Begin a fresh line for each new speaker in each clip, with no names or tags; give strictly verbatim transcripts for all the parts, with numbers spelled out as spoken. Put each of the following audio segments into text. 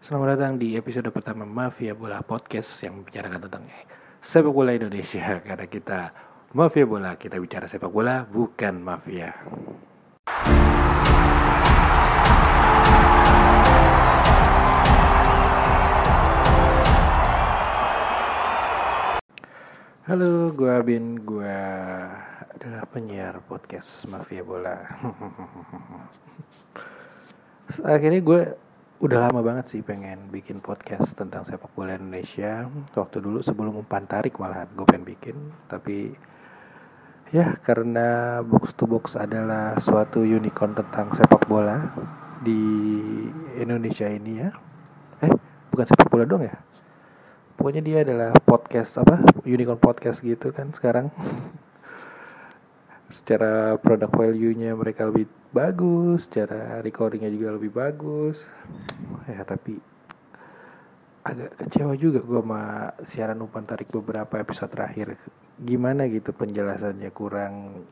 Selamat datang di episode pertama Mafia Bola Podcast yang membicarakan tentang sepak bola Indonesia. Karena kita Mafia Bola, kita bicara sepak bola, bukan mafia. Halo, gue Abin, gue adalah penyiar podcast Mafia Bola. Akhirnya gue udah lama banget sih pengen bikin podcast tentang sepak bola Indonesia. Waktu dulu sebelum umpan tarik malahan gue pengen bikin, tapi ya karena Box to Box adalah suatu unicorn tentang sepak bola di Indonesia ini ya. Eh, bukan sepak bola dong ya. Pokoknya dia adalah podcast apa? Unicorn podcast gitu kan sekarang. Secara product value-nya mereka lebih bagus, secara recordingnya juga lebih bagus. Ya tapi agak kecewa juga gue sama siaran umpan tarik beberapa episode terakhir. Gimana gitu penjelasannya kurang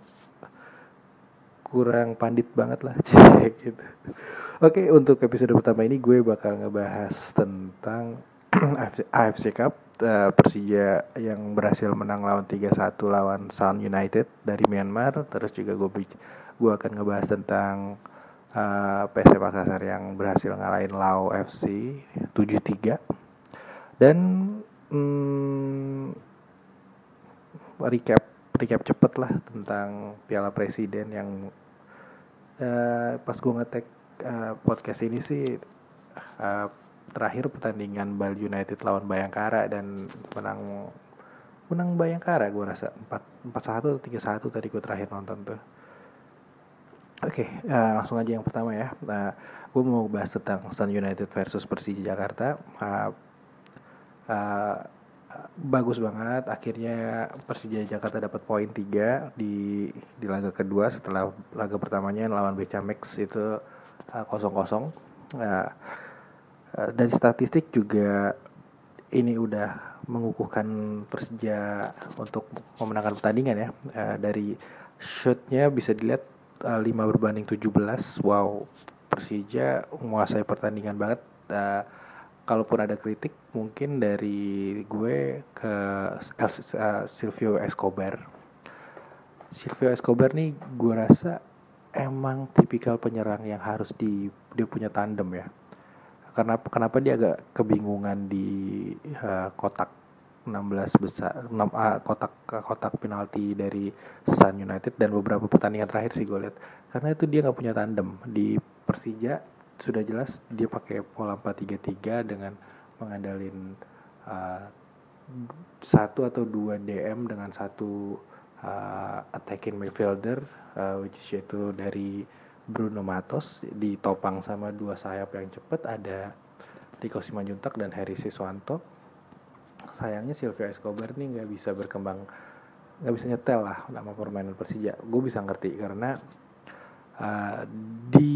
kurang pandit banget lah cek gitu. Oke, untuk episode pertama ini gue bakal ngebahas tentang A F C Cup, uh, Persija yang berhasil menang lawan tiga satu lawan Sound United dari Myanmar. Terus juga gue gue akan ngebahas tentang uh, P S M Makassar yang berhasil ngalahin Lao F C tujuh tiga. Dan hmm, recap recap cepet lah tentang Piala Presiden yang uh, pas gue ngetek uh, podcast ini sih uh, terakhir pertandingan Bali United lawan Bayangkara dan menang menang Bayangkara gue rasa empat satu atau tiga satu tadi gue terakhir nonton tuh. Oke, okay, uh, langsung aja yang pertama ya. Nah, gue mau bahas tentang Sound United versus Persija Jakarta. Uh, uh, bagus banget. Akhirnya Persija Jakarta dapat poin tiga di di laga kedua setelah laga pertamanya lawan Becamex itu uh, kosong kosong. Uh, uh, dari statistik juga ini udah mengukuhkan Persija untuk memenangkan pertandingan ya. Uh, dari shootnya bisa dilihat lima berbanding tujuh belas. Wow, Persija menguasai pertandingan banget. Uh, kalaupun ada kritik mungkin dari gue ke uh, Silvio Escobar. Silvio Escobar nih gue rasa emang tipikal penyerang yang harus di dia punya tandem ya. Karena kenapa dia agak kebingungan di uh, kotak enam belas besar enam uh, kotak kotak penalti dari Sun United dan beberapa pertandingan terakhir sih gue lihat, karena itu dia nggak punya tandem. Di Persija sudah jelas dia pakai pola empat tiga tiga dengan mengandalkan uh, satu atau dua D M dengan satu uh, attacking midfielder uh, which is yaitu dari Bruno Matos ditopang sama dua sayap yang cepat, ada Rico Simanjuntak dan Heri Siswanto. Sayangnya Silvio Escobar nih nggak bisa berkembang, nggak bisa nyetel lah nama permainan Persija. Gue bisa ngerti karena uh, di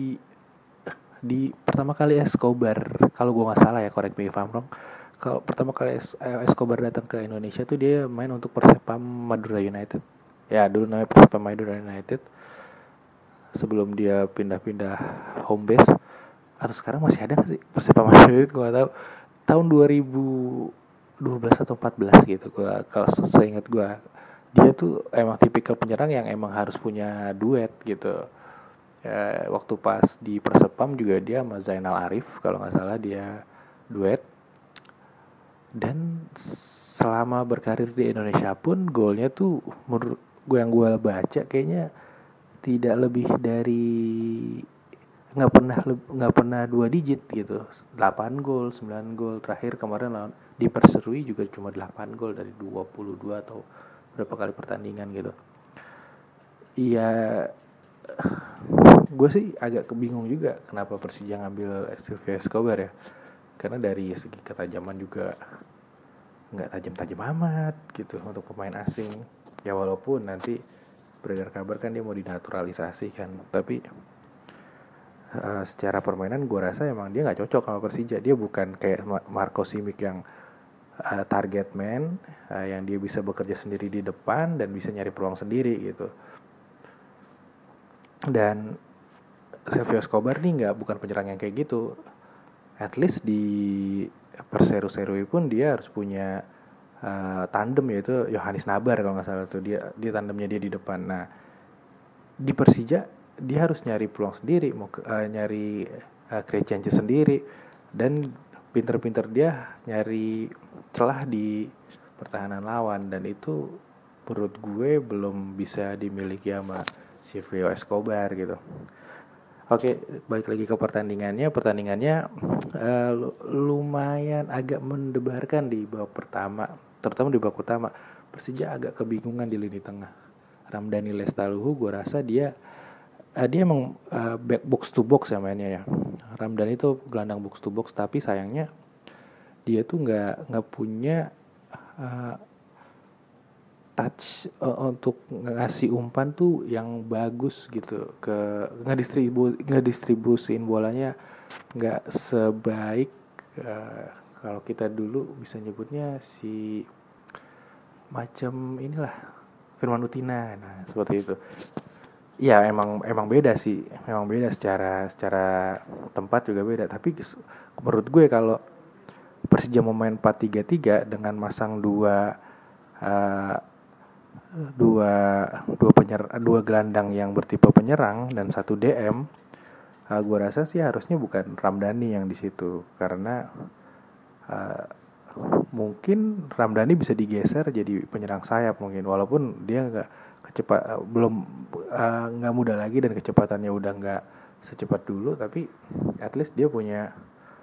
di pertama kali Escobar, kalau gue nggak salah ya, correct me if I'm wrong, kalau pertama kali Escobar datang ke Indonesia tuh dia main untuk Persepam Madura United. Ya dulu namanya Persepam Madura United sebelum dia pindah-pindah home base. Atau sekarang masih ada nggak sih Persepam Madura United? Gue nggak tahu. Tahun dua ribu dua belas atau empat belas gitu, gua kalau seingat gua dia tuh emang tipikal penyerang yang emang harus punya duet gitu ya. Waktu pas di Persepam juga dia sama Zainal Arif kalau nggak salah dia duet, dan selama berkarir di Indonesia pun golnya tuh menurut gue yang gue baca kayaknya tidak lebih dari nggak pernah nggak pernah dua digit gitu, delapan gol, sembilan gol. Terakhir kemarin lawan di Perserui juga cuma delapan gol dari dua puluh dua atau berapa kali pertandingan gitu. Iya, gue sih agak kebingung juga kenapa Persija ngambil Silvio Escobar ya, karena dari segi ketajaman juga nggak tajam-tajam amat gitu untuk pemain asing ya, walaupun nanti beredar kabar kan dia mau dinaturalisasi kan, tapi Uh, secara permainan gue rasa emang dia nggak cocok sama Persija. Dia bukan kayak Marco Simic yang uh, target man, uh, yang dia bisa bekerja sendiri di depan dan bisa nyari peluang sendiri gitu. Dan Silvio Escobar nih nggak bukan penyerang yang kayak gitu. at least di Perseru-Serui pun dia harus punya uh, tandem, yaitu Yohanis Nabar kalau nggak salah tuh, dia dia tandemnya dia di depan. Nah di Persija dia harus nyari peluang sendiri, mau uh, nyari uh, create chances sendiri, dan pinter-pinter dia nyari celah di pertahanan lawan, dan itu menurut gue belum bisa dimiliki sama Silvio Escobar gitu. Oke, balik lagi ke pertandingannya. Pertandingannya uh, lumayan agak mendebarkan di babak pertama, terutama di babak utama. Persija agak kebingungan di lini tengah. Ramdhani Lestaluhu, gue rasa dia uh, dia emang uh, back box to box ya mainnya ya. Ramdhani itu gelandang box to box, tapi sayangnya dia tuh nggak nggak punya uh, touch uh, untuk ngasih umpan tuh yang bagus gitu, ke ngedistribu ngedistribusin bolanya nggak sebaik uh, kalau kita dulu bisa nyebutnya si macam inilah Firman Utina. Nah seperti itu ya, emang emang beda sih, emang beda secara secara tempat juga beda. Tapi menurut gue kalau Persija mau main empat tiga tiga dengan masang dua uh, dua dua penyer dua gelandang yang bertipe penyerang dan satu D M, uh, gue rasa sih harusnya bukan Ramdhani yang di situ, karena uh, mungkin Ramdhani bisa digeser jadi penyerang sayap mungkin, walaupun dia nggak kecepat uh, belum nggak uh, muda lagi dan kecepatannya udah nggak secepat dulu, tapi at least dia punya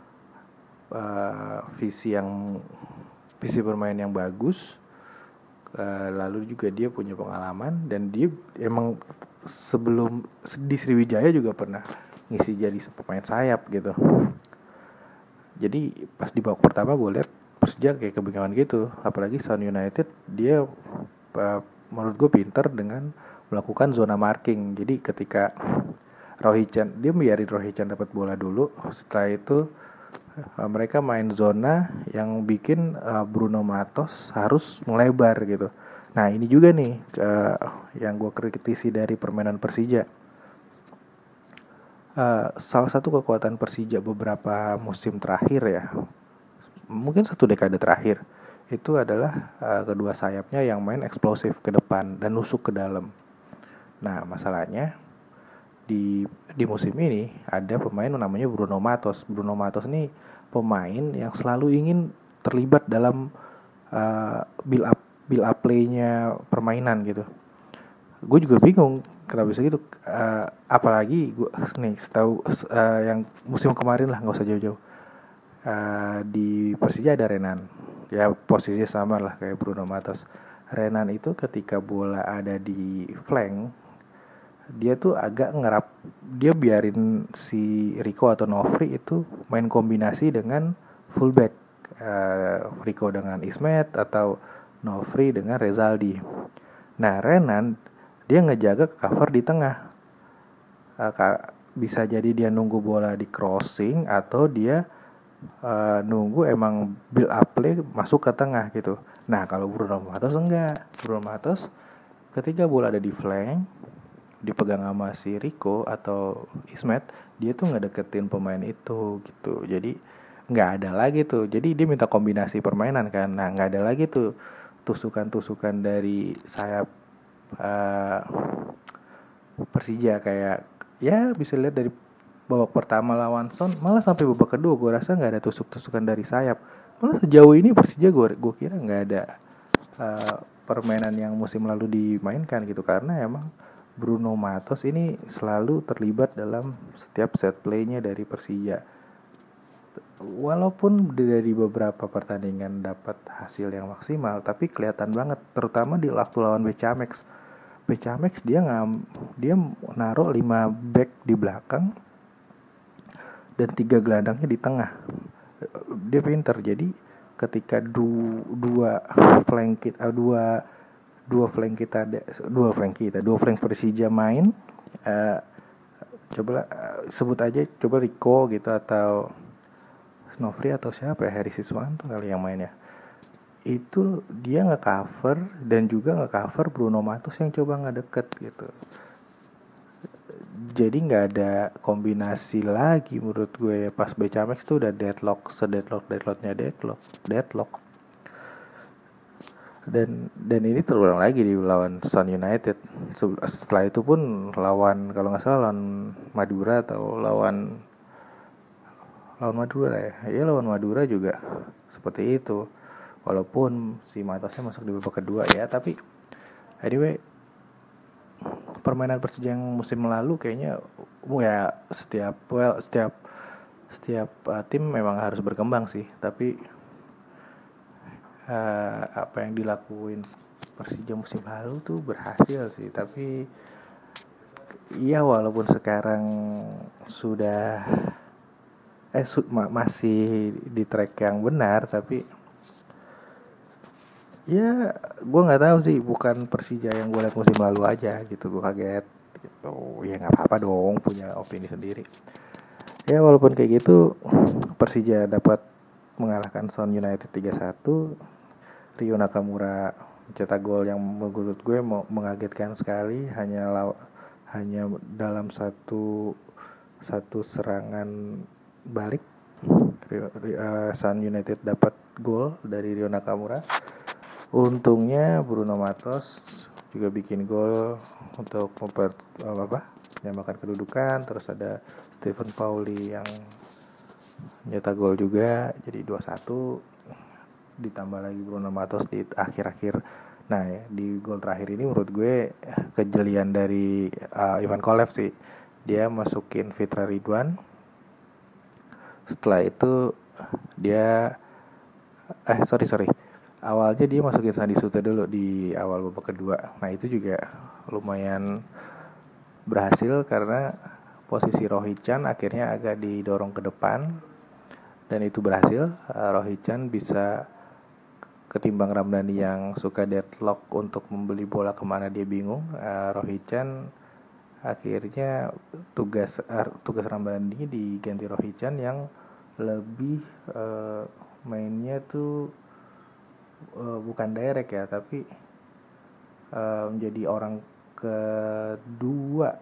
uh, visi yang visi bermain yang bagus. Uh, lalu juga dia punya pengalaman, dan dia emang sebelum di Sriwijaya juga pernah ngisi jadi pemain sayap gitu. Jadi pas di babak pertama gue lihat Persija kayak kebingungan gitu, apalagi Sound United dia uh, menurut gue pinter dengan melakukan zona marking. Jadi ketika Rohichan, dia biarin Rohichan dapat bola dulu, setelah itu Uh, mereka main zona yang bikin uh, Bruno Matos harus melebar gitu. Nah ini juga nih uh, yang gue kritisi dari permainan Persija. Uh, salah satu kekuatan Persija beberapa musim terakhir ya, mungkin satu dekade terakhir, itu adalah uh, kedua sayapnya yang main eksplosif ke depan dan nusuk ke dalam. Nah masalahnya di di musim ini ada pemain namanya Bruno Matos. Bruno Matos nih pemain yang selalu ingin terlibat dalam uh, build up build up play-nya permainan gitu. Gue juga bingung kenapa bisa gitu. Uh, apalagi gue nih tahu uh, yang musim kemarin lah, nggak usah jauh-jauh. Uh, di Persija ada Renan. Ya posisinya sama lah kayak Bruno Matos. Renan itu ketika bola ada di flank, dia tuh agak ngerap, dia biarin si Rico atau Nofri itu main kombinasi dengan fullback, uh, Rico dengan Ismet atau Nofri dengan Rezaldi. Nah Renan dia ngejaga cover di tengah, uh, bisa jadi dia nunggu bola di crossing atau dia uh, nunggu emang build up play masuk ke tengah gitu. Nah kalau Bruno Matos enggak, Bruno Matos ketika bola ada di flank dipegang sama si Rico atau Ismet, dia tuh nggak deketin pemain itu gitu. Jadi nggak ada lagi tuh. Jadi dia minta kombinasi permainan kan. Nah nggak ada lagi tuh tusukan-tusukan dari sayap uh, Persija kayak ya bisa lihat dari babak pertama lawan Son, malah sampai babak kedua gue rasa nggak ada tusuk-tusukan dari sayap. Malah sejauh ini Persija gue gue kira nggak ada uh, permainan yang musim lalu dimainkan gitu, karena emang Bruno Matos ini selalu terlibat dalam setiap set play-nya dari Persija. Walaupun dari beberapa pertandingan dapat hasil yang maksimal, tapi kelihatan banget, terutama di waktu lawan Becamex. Becamex dia ngam, dia naruh lima back di belakang dan tiga gelandangnya di tengah. Dia pinter, jadi ketika du, dua flank kita, dua dua flank kita dua flank kita dua flank Persija main, uh, coba uh, sebut aja coba Rico gitu atau Nofri atau siapa ya, Heri Siswanto kali yang mainnya, itu dia nge-cover dan juga nge-cover Bruno Matos yang coba ngedeket gitu. jadi nggak ada kombinasi lagi menurut gue. Pas Becamex tuh udah deadlock, sedeadlock deadlocknya deadlock deadlock dan dan ini terulang lagi di lawan Sun United. Setelah itu pun lawan, kalau nggak salah lawan Madura atau lawan lawan Madura ya ya lawan Madura juga seperti itu, walaupun si Matosnya masuk di babak kedua ya. Tapi anyway, permainan Persija yang musim lalu kayaknya ya setiap well setiap setiap uh, tim memang harus berkembang sih, tapi uh, apa yang dilakuin Persija musim lalu tuh berhasil sih. Tapi iya, walaupun sekarang sudah eh su- ma- masih di track yang benar, tapi ya gue nggak tahu sih, bukan Persija yang gue lihat musim lalu aja gitu. Gue kaget gitu. Ya nggak apa-apa dong, punya opini sendiri. Ya walaupun kayak gitu, Persija dapat mengalahkan Sun United tiga satu. Ryo Nakamura mencetak gol yang menurut gue mengagetkan sekali, hanya law- hanya dalam satu satu serangan balik Rio, uh, Sun United dapat gol dari Ryo Nakamura. Untungnya Bruno Matos juga bikin gol untuk memper apa menyamakan kedudukan. Terus ada Stephen Pauli yang nyetak gol juga, jadi dua satu. Ditambah lagi Bruno Matos di akhir-akhir. Nah ya, di gol terakhir ini menurut gue kejelian dari uh, Ivan Kolev sih. Dia masukin Fitra Ridwan. Setelah itu dia eh sorry sorry awalnya dia masukin Sandi Sute dulu di awal babak kedua. Nah itu juga lumayan berhasil karena posisi Rohichan akhirnya agak didorong ke depan, dan itu berhasil. uh, Rohichan bisa ketimbang Ramdhani yang suka deadlock untuk membeli bola kemana dia bingung. uh, Rohichan akhirnya tugas uh, tugas Ramdhani diganti Rohichan yang lebih uh, mainnya tuh uh, bukan direct ya, tapi uh, menjadi orang kedua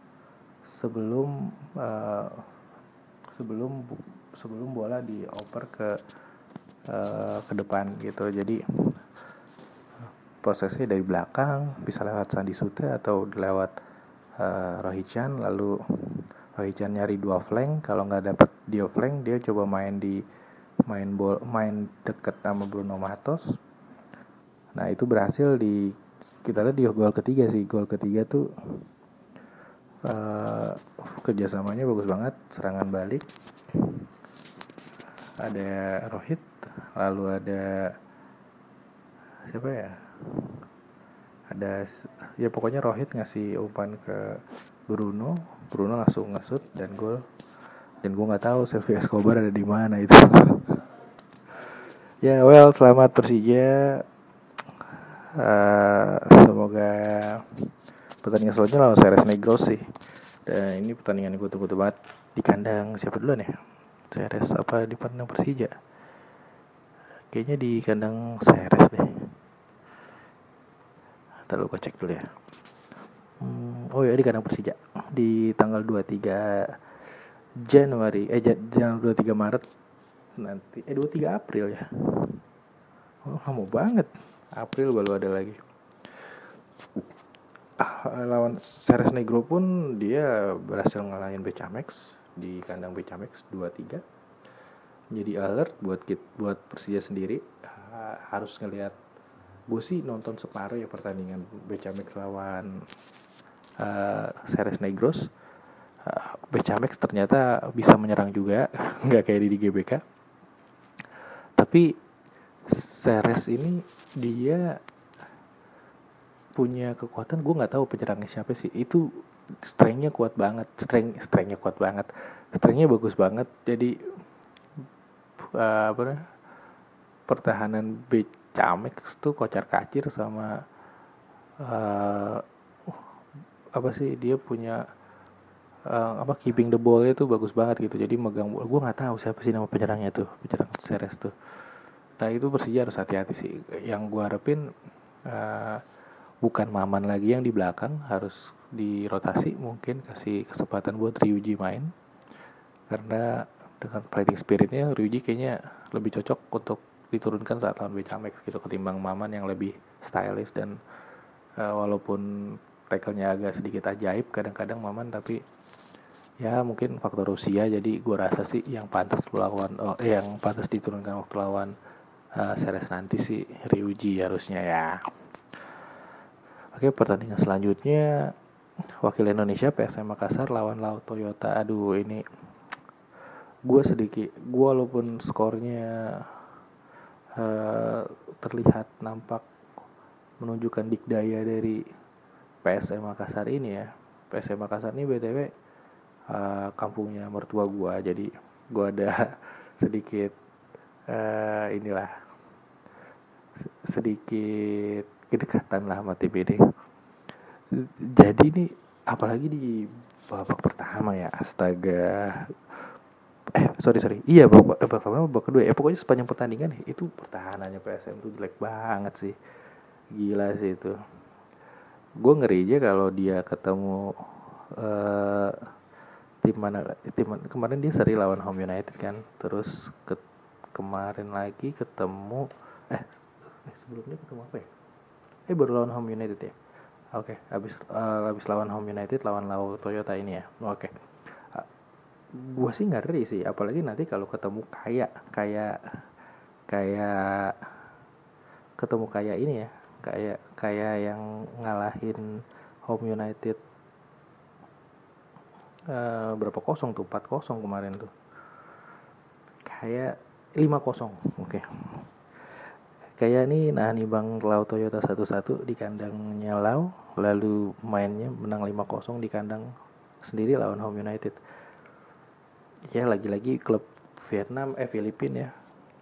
sebelum uh, sebelum sebelum bola dioper ke uh, ke depan gitu. Jadi prosesnya dari belakang bisa lewat Sandi Sute atau lewat uh, Rohichan. Lalu Rohichan nyari dua flank, kalau nggak dapet dia flank, dia coba main di main bol main deket sama Bruno Matos. Nah itu berhasil. Di kita lihat di gol ketiga sih, gol ketiga tuh uh, kerjasamanya bagus banget. Serangan balik ada Rohit, lalu ada siapa ya, ada ya pokoknya Rohit ngasih umpan ke Bruno, Bruno langsung ngesut dan gol. Dan gue nggak tahu Silvio Escobar ada di mana itu. Ya well, selamat Persija. Uh, semoga pertandingan selanjutnya lawan Ceres Negros sih. Dan ini pertandingan yang gue tunggu banget. Di kandang siapa duluan ya? Ceres apa di kandang Persija? Kayaknya di kandang Ceres deh. Ntar lu gue cek dulu ya. hmm, Oh ya, di kandang Persija di tanggal dua puluh tiga Januari Eh Jan- dua puluh tiga Maret nanti. Eh dua puluh tiga April ya. Oh lama banget. April baru ada lagi. Ah, lawan Ceres Negro pun dia berhasil ngalahin Becamex di kandang Becamex dua tiga. Jadi alert buat kit, buat Persija sendiri. Uh, harus ngelihat. Gue sih nonton separuh ya pertandingan Becamex lawan uh, Ceres Negros. uh, Becamex ternyata bisa menyerang juga, nggak kayak di G B K. Tapi Ceres ini dia punya kekuatan, gue nggak tahu penyerangnya siapa sih. Itu strengthnya kuat banget, strength strengthnya kuat banget, strengthnya bagus banget. Jadi uh, apa namanya, pertahanan Becamex tuh kocar kacir sama uh, apa sih, dia punya uh, apa keeping the ball itu bagus banget gitu. Jadi megang bola, gue nggak tahu siapa sih nama penyerangnya tuh, penyerang Ceres tuh. Nah itu Persija harus hati-hati sih. Yang gue harapin uh, bukan Maman lagi yang di belakang, harus di rotasi, mungkin kasih kesempatan buat Ryuji main, karena dengan fighting spiritnya Ryuji kayaknya lebih cocok untuk diturunkan saat lawan Becamex gitu ketimbang Maman yang lebih stylish dan uh, walaupun tackle-nya agak sedikit ajaib kadang-kadang Maman, tapi ya mungkin faktor usia, jadi gue rasa sih yang pantas lawan oh, eh, yang pantas diturunkan waktu lawan uh, series nanti sih Ryuji harusnya ya. Oke, pertandingan selanjutnya wakil Indonesia P S M Makassar lawan Laut Toyota. Aduh, ini gue sedikit, gue walaupun skornya uh, terlihat nampak menunjukkan dikdaya dari P S M Makassar ini ya. P S M Makassar ini B T W uh, kampungnya mertua gue, jadi gue ada sedikit uh, inilah sedikit kedekatan lah sama T B D. Jadi ini apalagi di babak pertama ya, astaga. Eh sorry sorry, iya babak, babak pertama babak kedua ya, pokoknya sepanjang pertandingan itu pertahanannya P S M tuh jelek banget sih, gila sih itu. Gue ngeri aja kalau dia ketemu uh, tim mana, tim mana, kemarin dia seri lawan Home United kan, terus ke, kemarin lagi ketemu eh, eh sebelumnya ketemu apa ya? Eh baru lawan Home United ya. Oke, okay, habis uh, habis lawan Home United lawan Laut Toyota ini ya. Oke. Okay. Uh, gue sih ngeri sih, apalagi nanti kalau ketemu kayak kayak kayak ketemu kayak ini ya, kayak kayak yang ngalahin Home United uh, berapa kosong tuh, empat kosong kemarin tuh. Kayak lima kosong. Oke. Okay. Kayak nih, nah nih Bang Laut Toyota satu satu di kandangnya Lau, lalu mainnya menang lima kosong di kandang sendiri lawan Home United. Ya lagi-lagi klub Vietnam eh Filipina ya.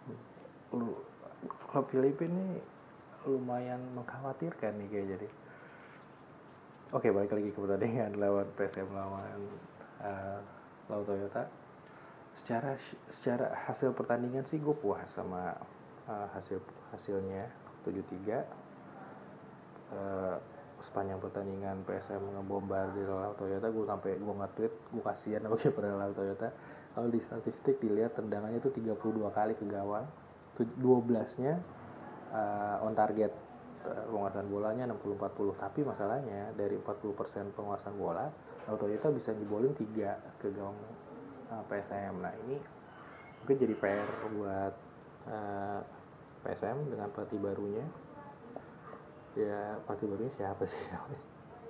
Klub Filipina ini lumayan mengkhawatirkan nih kayak jadi. Oke, balik lagi ke pertandingan lawan P S M lawan uh, Laut Toyota. Secara secara hasil pertandingan sih gue puas sama uh, hasil hasilnya tujuh tiga. Uh, sepanjang pertandingan P S M ngebombardir Laut Toyota, gue sampai gue nge-tweet, gue kasihan sama kiper Laut Toyota. Kalau di statistik dilihat tendangannya itu tiga puluh dua kali ke gawang, dua belas-nya uh, on target, uh, penguasaan bolanya enam puluh empat puluh, tapi masalahnya dari empat puluh persen penguasaan bola Laut Toyota bisa nyebolin tiga ke gawang uh, P S M. Nah ini mungkin jadi P R buat uh, P S M dengan pelatih barunya. Ya pelatih barunya siapa sih namanya?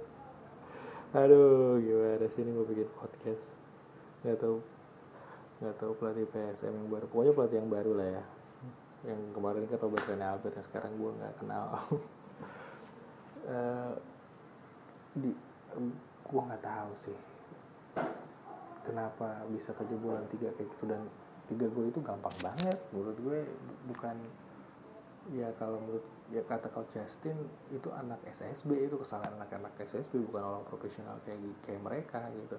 Aduh gimana sih ini gue bikin podcast, nggak tahu nggak tahu pelatih P S M yang baru, pokoknya pelatih yang baru lah ya. Yang kemarin kan Robert Rene Albert, yang sekarang gue nggak kenal. uh, di um, gue nggak tahu sih kenapa bisa kejebolan tiga kayak gitu, dan tiga gol itu gampang banget menurut gue. Bukan ya, kalau menurut ya kata Coach Justin itu anak S S B, itu kesalahan anak-anak S S B, bukan orang profesional kayak kayak mereka gitu.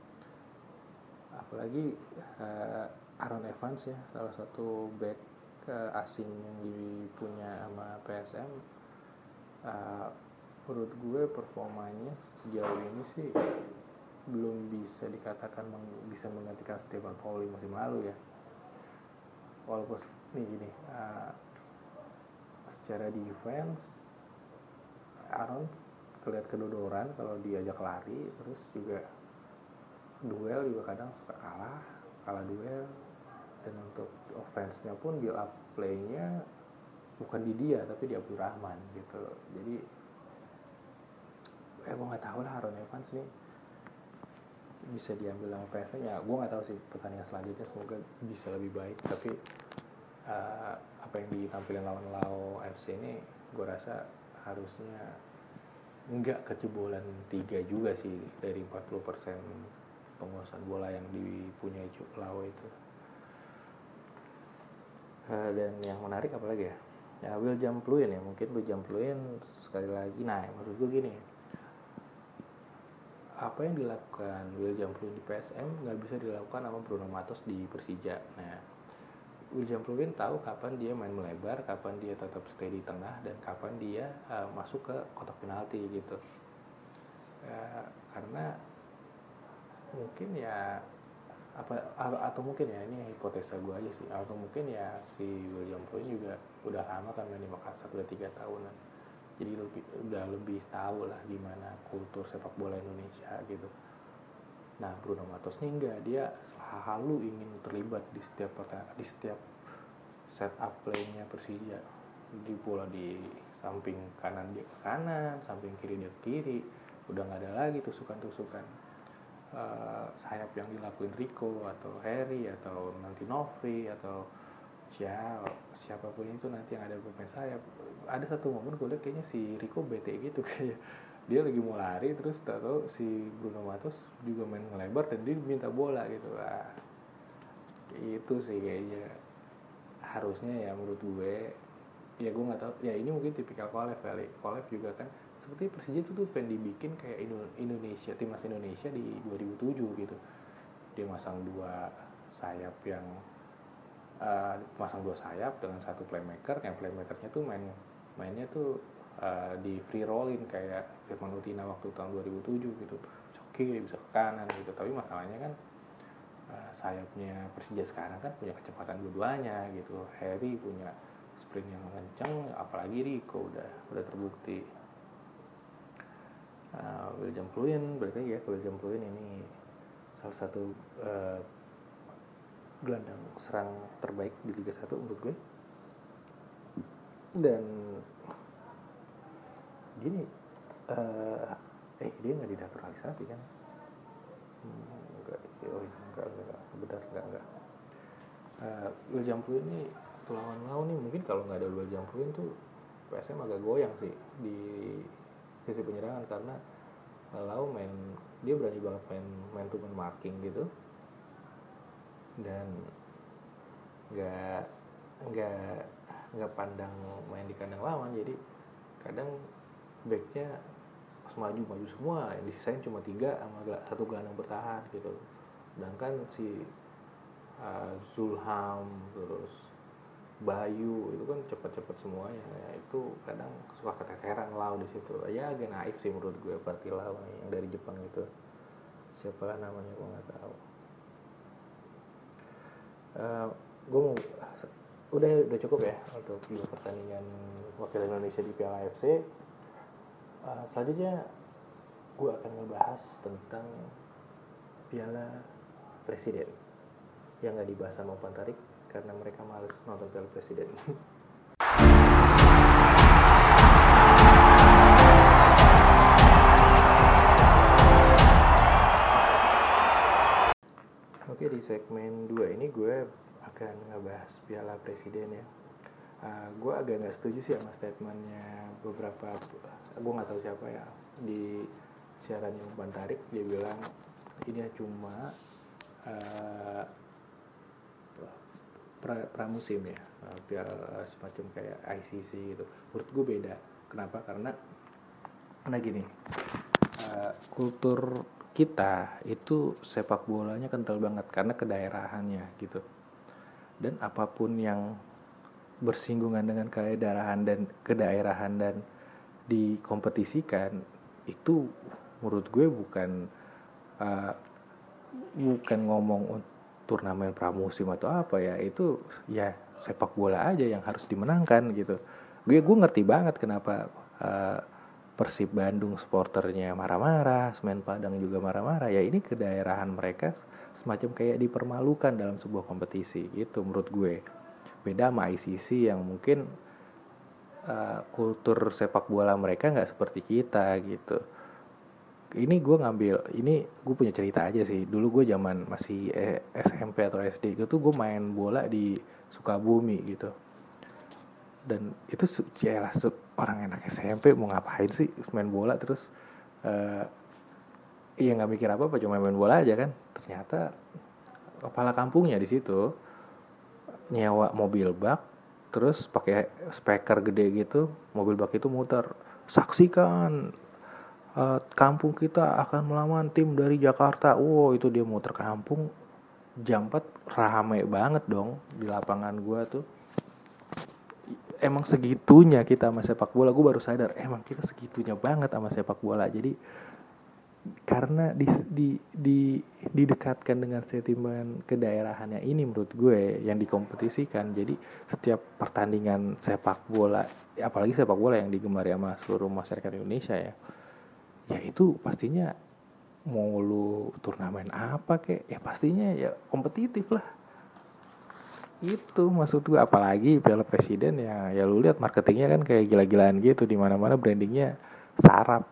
Apalagi uh, Aaron Evans ya, salah satu back uh, asing yang dipunya sama P S M, uh, menurut gue performanya sejauh ini sih belum bisa dikatakan meng- bisa menggantikan Stephen Fowler musim lalu ya. Walaupun nih gini, uh, secara defense Aaron kelihatan kedodoran kalau diajak lari, terus juga duel juga kadang suka kalah kalah duel, dan untuk offense-nya pun build up play-nya bukan di dia tapi di Abdul Rahman gitu. Jadi eh gue nggak tahu lah Aaron Evans nih bisa diambil sama P S M ya, gue nggak tahu sih pertandingan selanjutnya, semoga bisa lebih baik. Tapi uh, apa yang ditampilkan lawan Lao F C ini gue rasa harusnya nggak kejebolan tiga juga sih dari empat puluh persen penguasaan bola yang dipunyai Lao itu. Uh, dan yang menarik apalagi ya, ya Will Jampluin ya, mungkin Will Jampluin sekali lagi. Nah maksud gue gini, apa yang dilakukan Will Jampluin di P S M nggak bisa dilakukan sama Bruno Matos di Persija. Nah Will Jampluin tahu kapan dia main melebar, kapan dia tetap stay di tengah, dan kapan dia uh, masuk ke kotak penalti gitu. ya, karena mungkin ya apa atau mungkin ya ini hipotesa gue aja sih, atau mungkin ya si William Pluim juga udah lama kan main di Makassar, udah tiga tahunan, jadi lebih udah lebih tahu lah gimana kultur sepak bola Indonesia gitu. Nah Bruno Matos nih enggak, dia selalu ingin terlibat di setiap di setiap setup play-nya Persija, di bola di samping kanan dia ke kanan, samping kiri dia ke kiri, udah nggak ada lagi tusukan-tusukan Uh, sayap yang dilakuin Rico atau Harry atau nanti Novri atau siapa siapapun itu nanti yang ada pemain sayap. Ada satu momen gue liat kayaknya si Rico bete gitu, kayak dia lagi mau lari terus tahu si Bruno Matos juga main ngelebar dan dia minta bola gitu. Ah, itu sih kayaknya harusnya ya menurut gue, ya gue nggak tahu ya, ini mungkin tipikal Kolev kali. Kolev juga kan seperti Persija itu tuh pengen dibikin kayak Indonesia, timnas Indonesia di dua ribu tujuh gitu. Dia masang dua sayap yang uh, masang dua sayap dengan satu playmaker, yang playmakernya tuh main mainnya tuh uh, di free rolling kayak Firman Utina waktu tahun dua ribu tujuh gitu. Oke, dia bisa ke kanan gitu. Tapi masalahnya kan uh, sayapnya Persija sekarang kan punya kecepatan dua-duanya gitu. Harry punya sprint yang kencang, apalagi Rico udah udah terbukti. Uh, William Pluim, balik lagi ya ke William Pluim, ini salah satu uh, gelandang serang terbaik di Liga satu menurut gue. Dan gini, uh, eh dia nggak dinaturalisasi kan? Hmm, enggak, oh enggak, enggak, enggak, benar enggak, enggak. Uh, William Pluim ini lawan-lawan nih, mungkin kalau nggak ada William Pluim tuh P S M agak goyang sih di sisi penyerangan, karena Lau main, dia berani banget main main to man marking gitu, dan nggak nggak nggak pandang main di kandang lawan. Jadi kadang backnya maju maju semua, yang disisain cuma tiga sama satu gelandang bertahan gitu. Sedangkan si uh, Zulham terus Bayu itu kan cepet-cepet semuanya, ya, itu kadang suka keteteran Lau di situ. Ya agak naif sih menurut gue berarti Lau yang dari Jepang itu, siapalah namanya gue nggak tahu. Uh, gue mau udah udah cukup ya untuk dua pertandingan wakil Indonesia di Piala A F C. Uh, selanjutnya gue akan ngebahas tentang Piala Presiden yang nggak dibahas sama Pantarik karena mereka males nonton Piala Presiden. Oke, di segmen dua ini gue akan ngebahas Piala Presiden ya. Uh, gue agak nggak setuju sih sama statementnya beberapa, gue nggak tahu siapa ya, di siarannya Pantarik dia bilang ini cuma uh, pra, pramusim ya, piala semacam kayak I C C gitu. Menurut gue beda. Kenapa? Karena karena gini, uh, kultur kita itu sepak bolanya kental banget karena kedaerahannya gitu. Dan apapun yang bersinggungan dengan kedaerahan dan kedaerahan dan dikompetisikan itu menurut gue bukan uh, bukan ngomong turnamen pramusim atau apa ya, itu ya sepak bola aja yang harus dimenangkan gitu. Gue gue ngerti banget kenapa uh, Persib Bandung supporternya marah-marah, Semen Padang juga marah-marah. Ya ini kedaerahan mereka semacam kayak dipermalukan dalam sebuah kompetisi gitu menurut gue. Beda sama I C C yang mungkin uh, kultur sepak bola mereka nggak seperti kita gitu. Ini gue ngambil, ini gue punya cerita aja sih. Dulu gue zaman masih S M P atau S D gitu, gue main bola di Sukabumi gitu. Dan itu cialah orang enak S M P mau ngapain sih main bola terus uh, iya nggak mikir apa-apa, cuma main bola aja kan. Ternyata kepala kampungnya di situ nyewa mobil bak, terus pakai speaker gede gitu, mobil bak itu muter, saksikan Uh, kampung kita akan melawan tim dari Jakarta. Wow, itu dia muter kampung jam empat, rame banget dong di lapangan gua tuh. Emang segitunya kita sama sepak bola. Gue baru sadar emang kita segitunya banget sama sepak bola. Jadi karena di, di, di, didekatkan dengan sentimen kedaerahannya ini menurut gue yang dikompetisikan. Jadi setiap pertandingan sepak bola, apalagi sepak bola yang digemari sama seluruh masyarakat Indonesia ya, ya itu pastinya mau lu turnamen apa kek, ya pastinya ya kompetitif lah. Itu maksud gue, apalagi Piala Presiden ya, ya lu lihat marketingnya kan kayak gila-gilaan gitu, di mana-mana brandingnya sarap.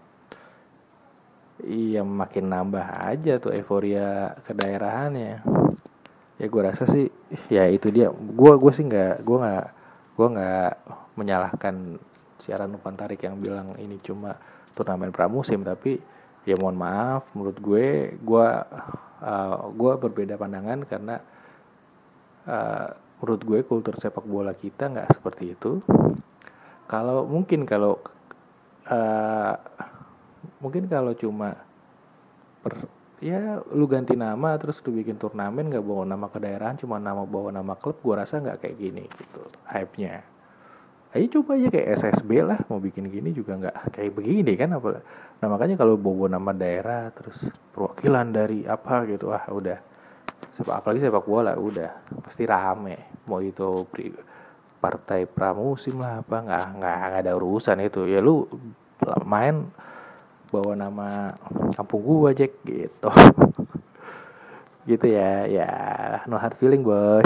Iya, makin nambah aja tuh euforia kedaerahannya. Ya gue rasa sih, ya itu dia. Gue gue sih nggak, gue nggak, gue nggak menyalahkan siaran umpan tarik yang bilang ini cuma turnamen pramusim, tapi ya mohon maaf, menurut gue, gue, uh, gue berbeda pandangan karena uh, menurut gue kultur sepak bola kita nggak seperti itu. Kalau mungkin kalau uh, mungkin kalau cuma per, ya lu ganti nama terus lu bikin turnamen nggak bawa nama kedaerahan, cuma nama bawa nama klub, gue rasa nggak kayak gini gitu hype-nya. Ayo coba aja kayak S S B lah, mau bikin gini juga nggak kayak begini kan. Apa, nah makanya kalau bawa nama daerah terus perwakilan dari apa gitu, ah udah, apalagi sepak bola udah pasti rame. Mau itu pri, partai pramusim lah apa, nggak nggak ada urusan itu. Ya lu main bawa nama kampung gua Jack gitu. Gitu ya, ya no hard feeling boy.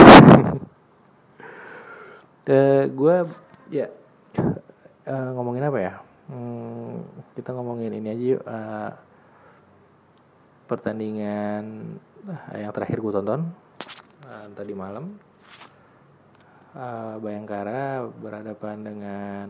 uh, gue ya uh, ngomongin apa ya? Hmm, kita ngomongin ini aja yuk. Uh, pertandingan uh, yang terakhir gue tonton uh, tadi malam. Uh, Bayangkara berhadapan dengan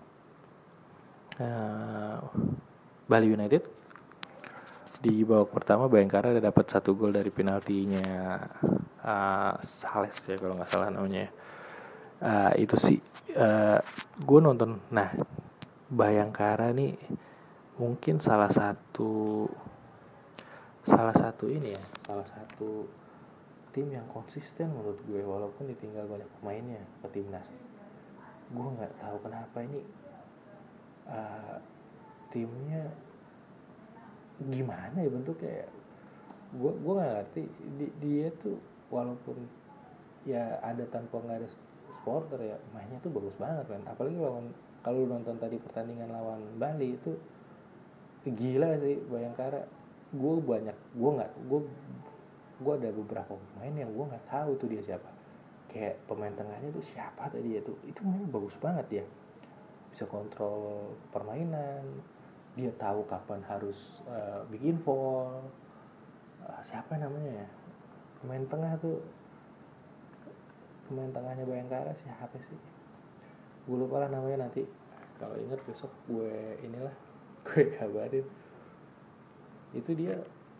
uh, Bali United. Di babak pertama Bayangkara ada dapat satu gol dari penaltinya uh, Sales ya kalau nggak salah namanya. Uh, itu sih uh, gue nonton. Nah, Bayangkara nih mungkin salah satu salah satu ini ya, salah satu tim yang konsisten menurut gue walaupun ditinggal banyak pemainnya ke timnas. Gue nggak tahu kenapa ini uh, timnya gimana ya bentuknya ya. Gue gue nggak ngerti. Di, dia tuh walaupun ya ada tanpa nggak ada supporter ya, mainnya tuh bagus banget kan. Apalagi lawan, kalau nonton tadi pertandingan lawan Bali itu gila sih Bayangkara. Gue banyak, gue nggak, gue gue ada beberapa pemain yang gue nggak tahu tuh dia siapa. Kayak pemain tengahnya tuh siapa tadi ya tuh, itu mainnya bagus banget ya. Bisa kontrol permainan, dia tahu kapan harus uh, bikin foul. Uh, siapa namanya ya? Pemain tengah tuh, pemain tengahnya Bayangkara siapa sih? Gue lupa lah namanya, nanti kalau ingat besok gue inilah gue kabarin. Itu dia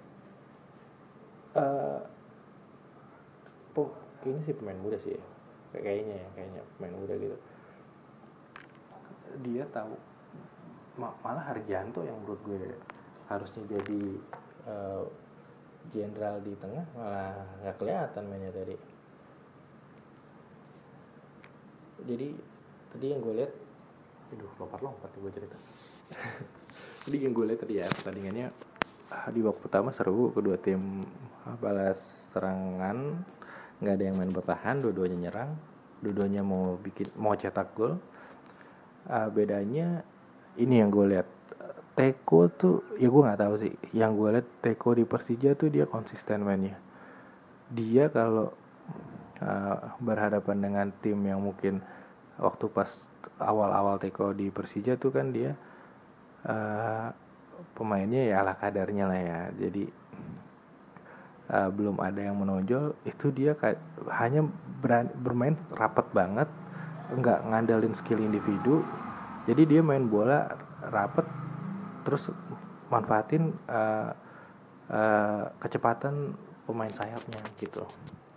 uh, ini sih pemain muda sih ya. Kayaknya ya, kayaknya pemain muda gitu. Dia tahu, malah Harjanto yang menurut gue harusnya jadi jenderal uh, di tengah malah nggak kelihatan mainnya tadi. Jadi tadi yang gue lihat, aduh lompat-lompat gue cerita. Jadi yang gue lihat tadi ya pertandingannya di babak pertama seru, kedua tim balas serangan, nggak ada yang main bertahan, dua-duanya nyerang, dua-duanya mau bikin mau cetak gol. Uh, bedanya ini yang gue lihat, Teko tuh ya gue nggak tahu sih. Yang gue lihat Teko di Persija tuh dia konsisten mainnya. Dia kalau uh, berhadapan dengan tim yang mungkin waktu pas awal-awal Teko di Persija tuh kan dia uh, pemainnya ya ala kadarnya lah ya. Jadi uh, belum ada yang menonjol. Itu dia kayak hanya berani, bermain rapat banget, nggak ngandelin skill individu. Jadi dia main bola rapet, terus manfaatin uh, uh, kecepatan pemain sayapnya gitu.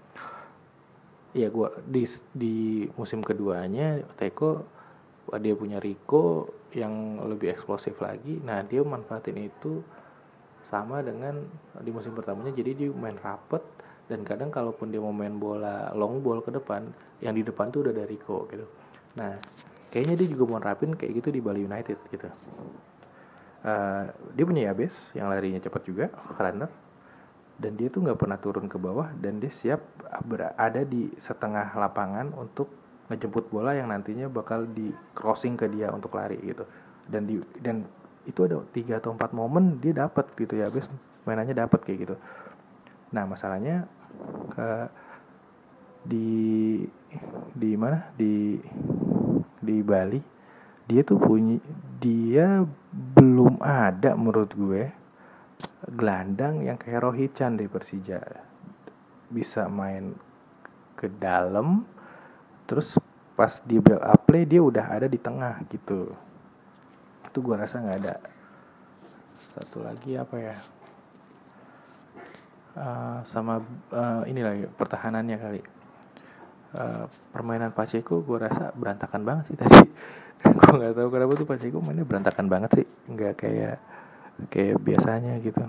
Ya gue di di musim keduanya Teko dia punya Rico yang lebih eksplosif lagi. Nah dia manfaatin itu sama dengan di musim pertamanya. Jadi dia main rapet, dan kadang kalaupun dia mau main bola long ball ke depan, yang di depan tuh udah ada Rico gitu. Nah kayaknya dia juga mau nerapin kayak gitu di Bali United gitu. uh, dia punya Yabes yang larinya cepat juga, runner, dan dia tuh nggak pernah turun ke bawah dan dia siap berada di setengah lapangan untuk ngejemput bola yang nantinya bakal di crossing ke dia untuk lari gitu. Dan di dan itu ada tiga atau empat momen dia dapat gitu ya, Yabes mainannya dapat kayak gitu. Nah masalahnya uh, di di mana di di Bali dia tuh punya dia belum ada menurut gue gelandang yang kayak Rohit Chan di Persija, bisa main ke dalam terus pas di build up play dia udah ada di tengah gitu. Itu gue rasa nggak ada. Satu lagi apa ya, uh, sama uh, ini lagi pertahanannya kali. Uh, permainan Pacheco gue rasa berantakan banget sih tadi. Gue nggak tahu kenapa tuh Pacheco mainnya berantakan banget sih, nggak kayak kayak biasanya gitu.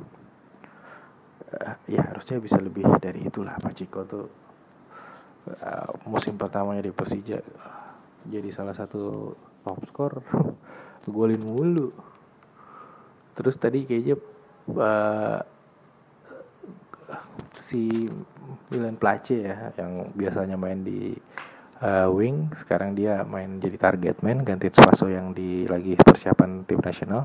Uh, ya harusnya bisa lebih dari itulah Pacheco tuh. Uh, musim pertamanya di Persija jadi salah satu top skor, golin mulu. Terus tadi kayaknya uh, si Milan Place ya yang biasanya main di uh, wing, sekarang dia main jadi target man ganti Spaso yang di lagi persiapan tim nasional.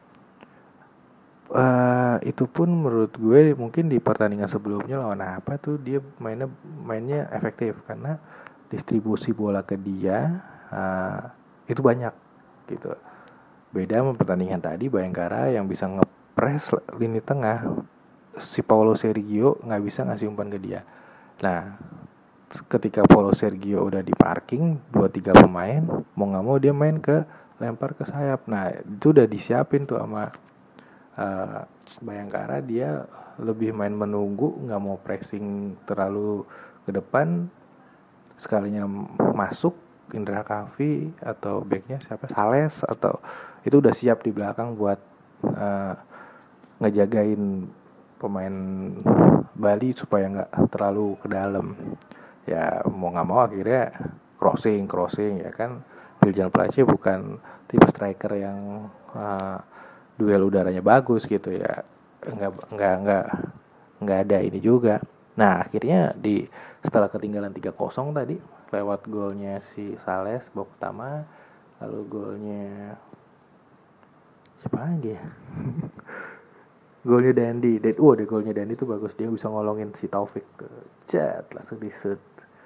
Uh, itu pun menurut gue mungkin di pertandingan sebelumnya lawan apa tuh dia mainnya mainnya efektif karena distribusi bola ke dia uh, itu banyak gitu. Beda sama pertandingan tadi Bayangkara yang bisa ngepres lini tengah, si Paulo Sergio nggak bisa ngasih umpan ke dia. Nah ketika Paulo Sergio udah di parking dua tiga pemain mau nggak mau dia main ke lempar ke sayap. Nah itu udah disiapin tuh sama Uh, Bayangkara, dia lebih main menunggu, nggak mau pressing terlalu ke depan. Sekalinya masuk Indra Kavi atau backnya siapa Sales atau itu udah siap di belakang buat uh, ngejagain pemain Bali supaya nggak terlalu ke dalam. Ya mau nggak mau akhirnya crossing crossing ya kan. Viljan Place bukan tipe striker yang uh, duel udaranya bagus gitu ya, nggak nggak nggak nggak ada ini juga. Nah akhirnya di setelah ketinggalan tiga kosong tadi lewat golnya si Sales babak pertama, lalu golnya siapa lagi ya golnya Dandi, dan oh deh golnya Dandi tuh bagus, dia bisa ngolongin si Taufik tuh, cat langsung di shoot.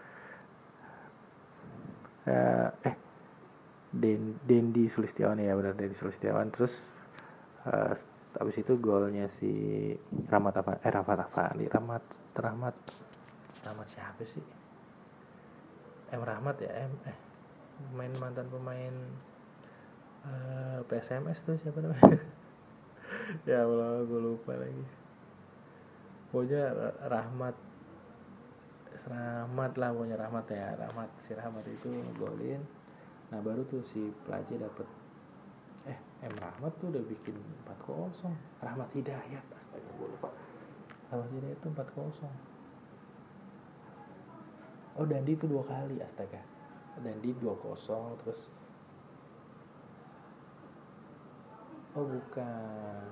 Uh, eh Dendi Sulistiawan ya benar, Dendi Sulistiawan. Terus Uh, habis itu golnya si Rahmat apa eh Rahmat Afandi Rahmat Rahmat Rahmat siapa sih M Rahmat ya M eh main mantan pemain uh, P S M S tuh siapa namanya ya Allah gue lupa lagi. Pokoknya Rahmat Rahmat lah pokoknya Rahmat ya Rahmat si Rahmat itu golin. Nah baru tuh si Place dapet Eh, M Rahmat tuh udah bikin empat kosong. Rahmat Hidayat, astaga gue lupa. Rahmat Hidayat tuh empat kosong. Oh, Dandi itu dua kali, astaga. Dandi dua kosong terus. Oh, bukan.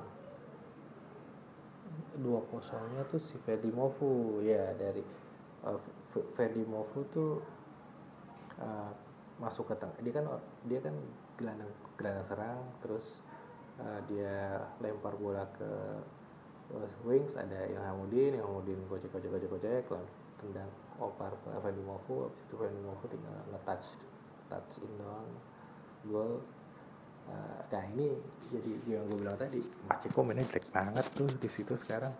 dua kosongnya tuh si Ferdi Mofu ya, dari uh, Ferdi Mofu tuh uh, masuk ke tengah. Dia kan dia kan gelandang gelandang serang, terus uh, dia lempar bola ke uh, wings, ada yang Hamudin, yang Hamudin gocek gocek gocek gocek, tendang opar ke Ferdi Mofu, habis itu Ferdi Mofu tinggal nge-touch touch in doang, gol. Uh, nah ini jadi yang gue bilang tadi, Pacheco mainnya jelek banget tuh di situ sekarang,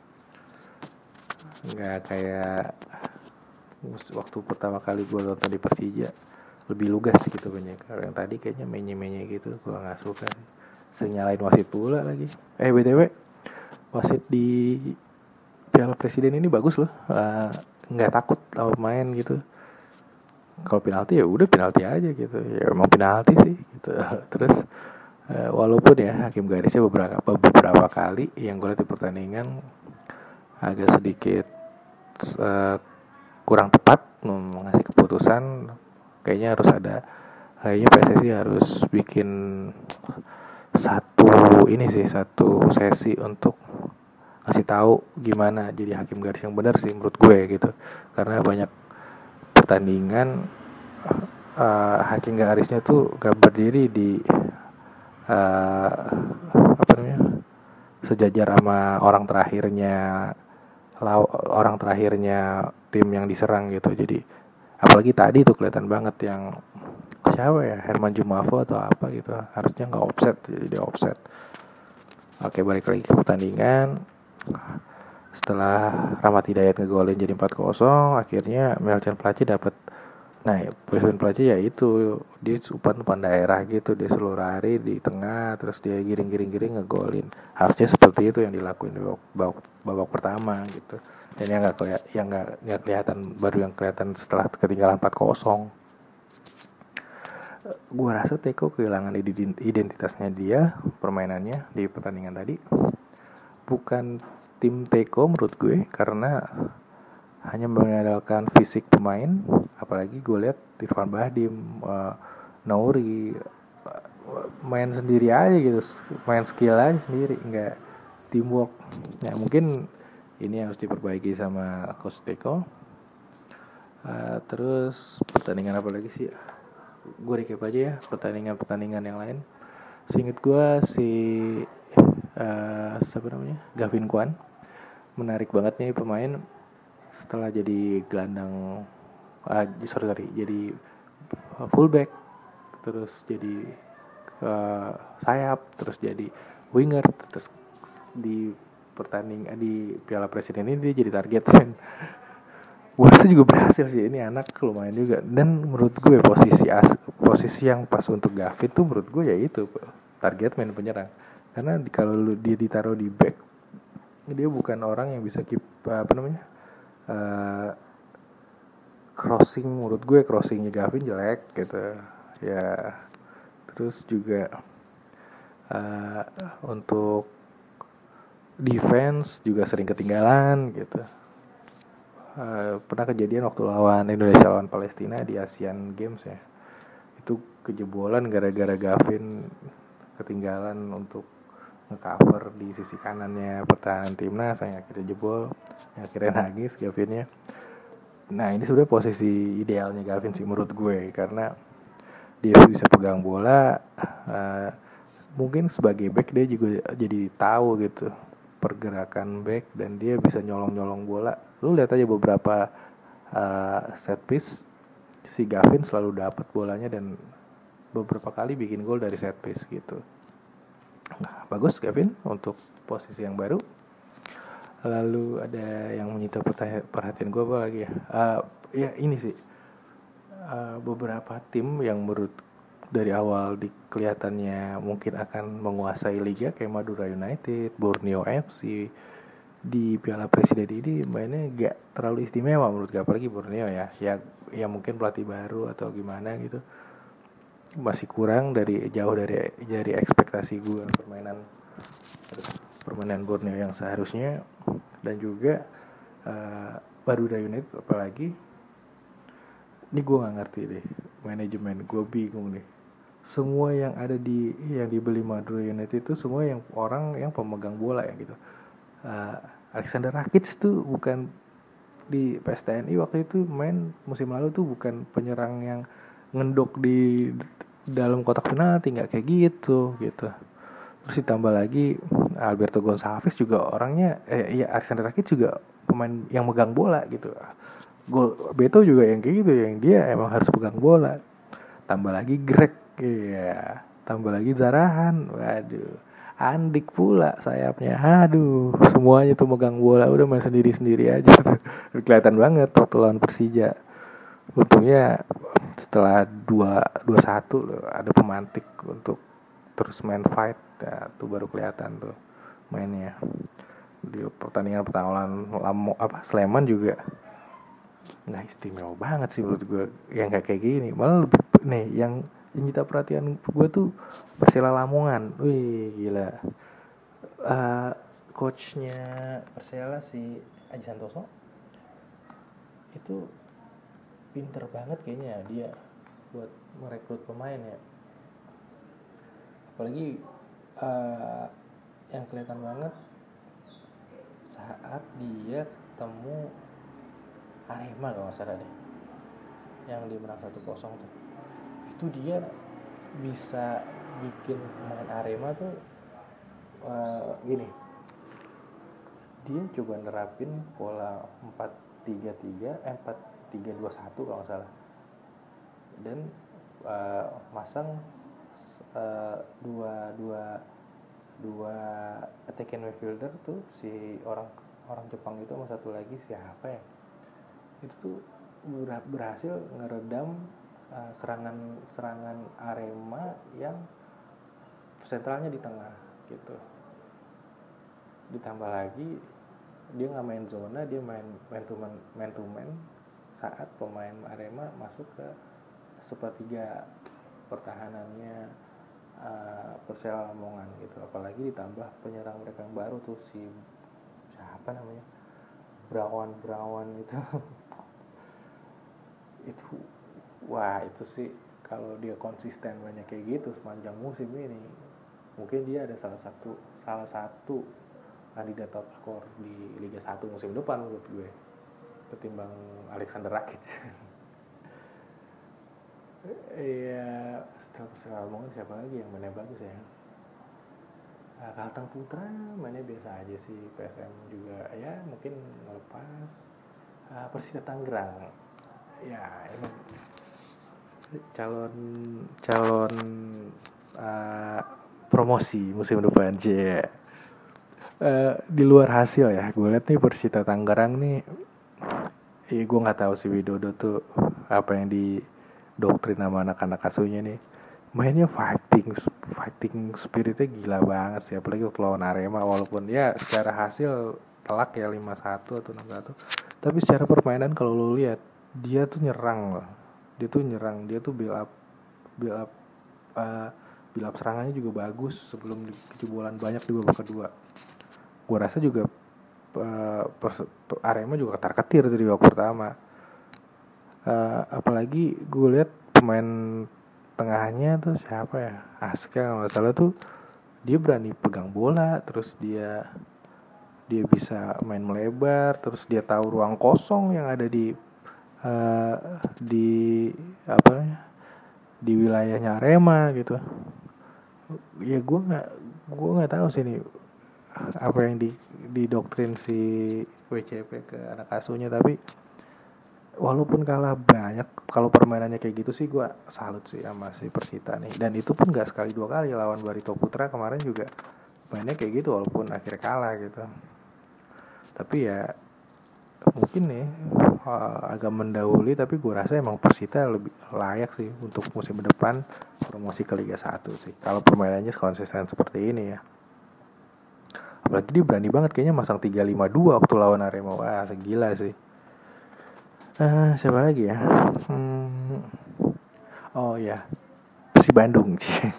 nggak kayak waktu pertama kali gue nonton di Persija, lebih lugas gitu banyak. Kalau yang tadi kayaknya menye-menye gitu, gue nggak suka. Sering nyalain wasit pula lagi. Eh btw, wasit di Piala Presiden ini bagus loh, nggak uh, takut lawan main gitu. Kalau penalti ya udah penalti aja gitu, ya emang penalti sih gitu. Terus uh, walaupun ya hakim garisnya beberapa beberapa kali yang gue lihat di pertandingan agak sedikit uh, kurang tepat mengasih keputusan, kayaknya harus ada, kayaknya P S S I harus bikin satu satu ini sih, satu sesi untuk ngasih tahu gimana jadi hakim garis yang benar sih menurut gue gitu. Karena banyak pertandingan uh, hakim garisnya tuh gak berdiri di uh, apa namanya sejajar sama orang terakhirnya law, orang terakhirnya tim yang diserang gitu. Jadi apalagi tadi tuh kelihatan banget yang siapa ya, Herman Jumafo atau apa gitu, harusnya nggak offset jadi dia offset. Oke, balik lagi ke pertandingan. Setelah Rahmat Hidayat ngegolin jadi empat kosong, akhirnya Melchior Placi dapat. Nah, Melchior Placi ya itu dia umpan-umpan daerah gitu, dia selalu lari di tengah terus dia giring-giring-giring ngegolin. Harusnya seperti itu yang dilakuin di babak, babak, babak pertama gitu. Dan yang nggak kelihatan, yang nggak nggak kelihatan, baru yang kelihatan setelah ketinggalan empat kosong. Gue rasa Teko kehilangan identitasnya dia, permainannya di pertandingan tadi. Bukan tim Teko menurut gue, karena hanya mengandalkan fisik pemain. Apalagi gue lihat Irfan Bahdim, uh, Nouri uh, main sendiri aja gitu, main skill aja sendiri, nggak teamwork. Ya mungkin ini harus diperbaiki sama Coach Teko. Uh, terus pertandingan apa lagi sih? Gue recap aja ya pertandingan-pertandingan yang lain. Seinget gue si uh, siapa namanya, Gavin Kwan menarik banget nih pemain setelah jadi gelandang, uh, sorry sorry jadi fullback, terus jadi uh, sayap, terus jadi winger, terus di pertandingan di Piala Presiden ini dia jadi target man. Gue rasa juga berhasil sih, ini anak lumayan juga. Dan menurut gue posisi as, posisi yang pas untuk Gavin tuh menurut gue ya itu target man, penyerang. Karena di, kalau dia ditaruh di back, dia bukan orang yang bisa keep apa namanya uh, crossing. Menurut gue crossingnya Gavin jelek gitu ya. Terus juga uh, untuk defense juga sering ketinggalan gitu. Uh, pernah kejadian waktu lawan Indonesia lawan Palestina di Asian Games ya, itu kejebolan gara-gara Gavin ketinggalan untuk nge-cover di sisi kanannya pertahanan timnas, yang akhirnya jebol, yang akhirnya nangis Gavinnya. Nah ini sebenarnya posisi idealnya Gavin sih menurut gue, karena dia bisa pegang bola, uh, mungkin sebagai back dia juga jadi tahu gitu pergerakan back, dan dia bisa nyolong-nyolong bola. Lu lihat aja beberapa uh, set piece si Gavin selalu dapat bolanya dan beberapa kali bikin gol dari set piece gitu. Nah, bagus Gavin untuk posisi yang baru. Lalu ada yang menyita perhatian gue apa lagi ya? Uh, ya ini sih uh, beberapa tim yang menurut dari awal di kelihatannya mungkin akan menguasai liga kayak Madura United, Borneo F C, di Piala Presiden ini mainnya gak terlalu istimewa menurut gue, apalagi Borneo ya. Ya ya mungkin pelatih baru atau gimana gitu. Masih kurang dari jauh dari dari ekspektasi gue permainan permainan Borneo yang seharusnya. Dan juga uh, Madura United apalagi ini gue nggak ngerti deh manajemen, gue bingung nih. Semua yang ada di yang dibeli Madura United itu semua yang orang yang pemegang bola ya gitu. Uh, Alexander Rakic tuh bukan di P S T N I waktu itu main musim lalu tuh bukan penyerang yang ngendok di dalam kotak penalti, nggak kayak gitu gitu. Terus ditambah lagi Alberto Gonçalves juga orangnya, eh iya Alexander Rakic juga pemain yang megang bola gitu. Gol Beto juga yang kayak gitu, yang dia emang harus pegang bola. Tambah lagi Greg, iya. Tambah lagi Zarahan, waduh. Andik pula sayapnya, aduh. Semuanya tuh megang bola, udah main sendiri-sendiri aja. Kelihatan banget waktu lawan Persija. Untungnya setelah dua satu loh, ada pemantik untuk terus main fight, ya, tuh baru kelihatan tuh mainnya. Di pertandingan pertama lawan apa Sleman juga nggak istimewa banget sih menurut gue, yang kayak kayak gini. Malah lebih nih yang yang nyita perhatian gue tuh Persela Lamongan. Wih gila, uh, coachnya Persela si Aji Santoso itu pinter banget kayaknya dia buat merekrut pemain ya. Apalagi uh, yang kelihatan banget saat dia ketemu Arema kalau nggak salah deh, yang dia menang satu kosong tuh, itu dia bisa bikin pemain Arema tuh uh, gini, dia coba nerapin pola empat tiga tiga eh empat tiga dua satu kalau nggak salah, dan uh, masang uh, dua dua dua attacking midfielder tuh, si orang orang Jepang itu sama satu lagi siapa ya, itu tuh berhasil ngeredam uh, serangan serangan Arema yang sentralnya di tengah gitu. Ditambah lagi dia nggak main zona, dia main man to man, man to man saat pemain Arema masuk ke sepertiga pertahanannya uh, Persela Lamongan gitu. Apalagi ditambah penyerang mereka yang baru tuh, si siapa namanya, Brawan Brawan itu itu wah itu sih kalau dia konsisten banyak kayak gitu sepanjang musim ini, mungkin dia ada salah satu salah satu kandidat top skor di Liga satu musim depan menurut gue, ketimbang Alexander Rakic. Iya, setelah ngomongin siapa lagi yang mainnya bagus ya? Nah, Kalteng Putra mainnya biasa aja sih, P S M juga ya mungkin ngelepas. Uh, Persita Tangerang ya emang calon calon uh, promosi musim depan aja. Uh, di luar hasil ya, gue liat nih Persita Tangerang nih, ya gue nggak tahu si Widodo tuh apa yang di doktrin sama anak-anak asuhnya nih, mainnya fighting fighting spiritnya gila banget sih, apalagi waktu lawan Arema, walaupun ya secara hasil telak ya lima satu atau enam satu, tapi secara permainan kalau lo lihat dia tuh nyerang loh, dia tuh nyerang, dia tuh build up build up uh, build up serangannya juga bagus sebelum kejebolan banyak di babak kedua. Gue rasa juga uh, pers- Arema juga ketar-ketir dari babak pertama. Uh, apalagi gue lihat pemain tengahnya tuh siapa ya, Aska kalau nggak salah tuh, dia berani pegang bola, terus dia dia bisa main melebar, terus dia tahu ruang kosong yang ada di uh, di apa namanya di wilayahnya Arema gitu. Ya gue nggak gue nggak tahu sih nih apa yang di didoktrin si W C P ke anak asuhnya, tapi walaupun kalah banyak, kalau permainannya kayak gitu sih gue salut sih sama si Persita nih. Dan itu pun gak sekali dua kali, lawan Barito Putra kemarin juga mainnya kayak gitu walaupun akhirnya kalah gitu. Tapi ya mungkin nih uh, agak mendahului, tapi gue rasa emang Persita lebih layak sih untuk musim depan promosi ke Liga satu sih, kalau permainannya konsisten seperti ini ya. Apalagi dia berani banget kayaknya masang tiga lima dua waktu lawan Arema, wah gila sih. Uh, siapa lagi ya? Hmm, oh ya, Persib Bandung.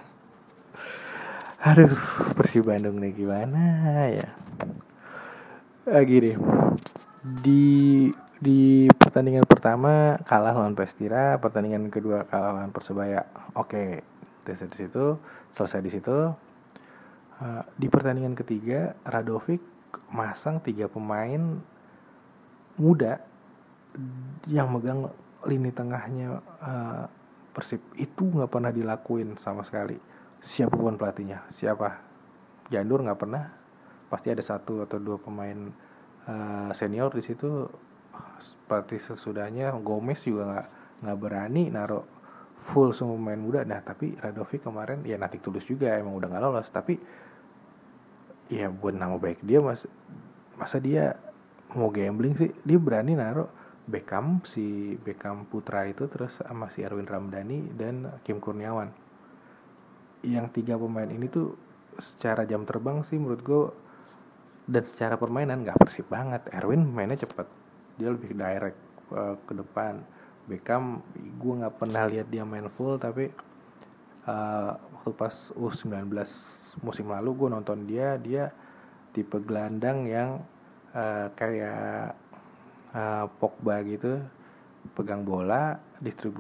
Aduh, Persib Bandung nih gimana ya? Uh, gini, di di pertandingan pertama kalah lawan Pestira, pertandingan kedua kalah lawan Persebaya. Oke, dari situ selesai di situ. Uh, di pertandingan ketiga Radovic masang tiga pemain muda yang megang lini tengahnya uh, Persib, itu nggak pernah dilakuin sama sekali siapapun pelatihnya, siapa Jandur nggak pernah, pasti ada satu atau dua pemain uh, senior di situ. Seperti sesudahnya Gomez juga nggak nggak berani naruh full semua pemain muda. Nah tapi Radovic kemarin ya natik tulus juga, emang udah nggak lolos, tapi ya buat nama baik dia, mas masa dia mau gambling sih, dia berani naruh Beckham, si Beckham Putra itu, terus sama si Erwin Ramdhani dan Kim Kurniawan. Yang tiga pemain ini tuh secara jam terbang sih menurut gue, dan secara permainan gak Persib banget. Erwin mainnya cepet, dia lebih direct uh, ke depan. Beckham gue gak pernah lihat dia main full, tapi uh, waktu pas U sembilan belas musim lalu gue nonton dia, dia tipe gelandang yang uh, kayak Uh, Pogba gitu, pegang bola,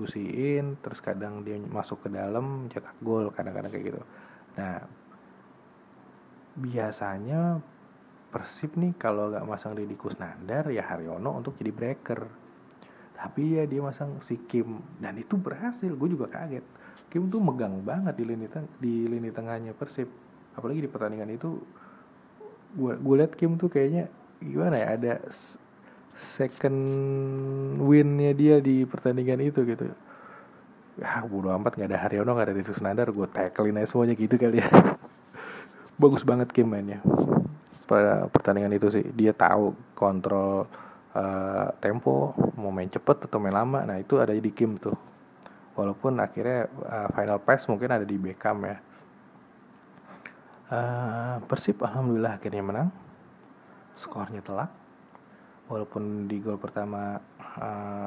distribusiin, terus kadang dia masuk ke dalam cetak gol, kadang-kadang kayak gitu. Nah biasanya Persib nih kalau gak masang Deddy Kusnandar ya Haryono untuk jadi breaker. Tapi ya dia masang si Kim dan itu berhasil. Gue juga kaget. Kim tuh megang banget di lini teng- di lini tengahnya Persib. Apalagi di pertandingan itu gue gue liat Kim tuh kayaknya gimana ya, ada second win-nya dia di pertandingan itu gitu. Ah bodo amat, nggak ada Haryono, nggak ada Deddy Kusnandar, gue tacklein aja semuanya gitu kali ya. Bagus banget Kim mainnya pada pertandingan itu sih. Dia tahu kontrol uh, tempo, mau main cepet atau main lama. Nah itu ada di Kim tuh. Walaupun akhirnya uh, final pass mungkin ada di Beckham ya. uh, Persib alhamdulillah akhirnya menang. Skornya telak. Walaupun di gol pertama uh,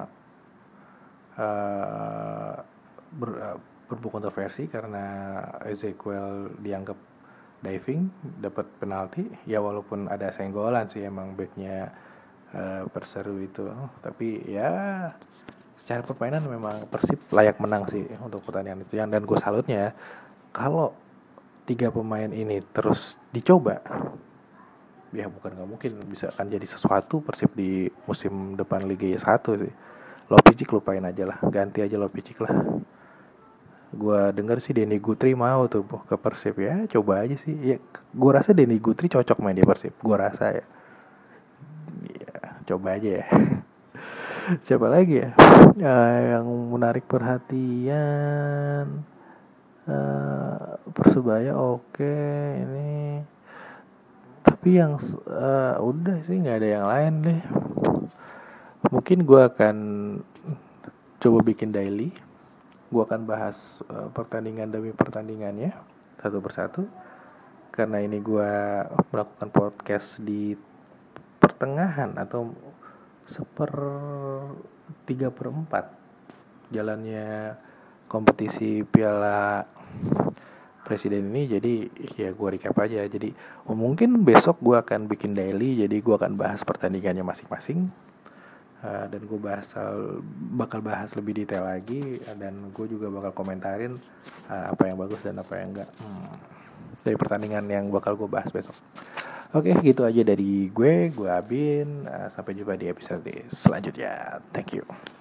uh, ber, uh, berbau kontroversi karena Ezekiel dianggap diving, dapat penalti. Ya walaupun ada senggolan sih emang backnya uh, Perseru itu, tapi ya secara permainan memang Persib layak menang sih untuk pertandingan itu. Yang dan gue salutnya kalau tiga pemain ini terus dicoba, ya bukan nggak mungkin bisa akan jadi sesuatu Persib di musim depan Liga satu sih. Lopicic lupain aja lah, ganti aja Lopicic lah. Gue dengar sih Denny Guthrie mau tuh ke Persib, ya coba aja sih ya. Gue rasa Denny Guthrie cocok main di Persib, gue rasa ya. Ya coba aja ya. Siapa lagi ya uh, yang menarik perhatian? uh, Persebaya oke okay, ini, tapi yang uh, udah sih nggak ada yang lain deh. Mungkin gue akan coba bikin daily. Gue akan bahas uh, pertandingan demi pertandingannya satu persatu. Karena ini gue melakukan podcast di pertengahan atau seper tiga per empat jalannya kompetisi Piala Presiden ini. Jadi ya gue recap aja. Jadi oh, mungkin besok gue akan bikin daily. Jadi gue akan bahas pertandingannya masing-masing. Uh, dan gue bahas bakal bahas lebih detail lagi, dan gue juga bakal komentarin uh, apa yang bagus dan apa yang enggak hmm, dari pertandingan yang bakal gue bahas besok. Oke, gitu aja dari gue, gue Abin. Uh, sampai jumpa di episode selanjutnya. Thank you.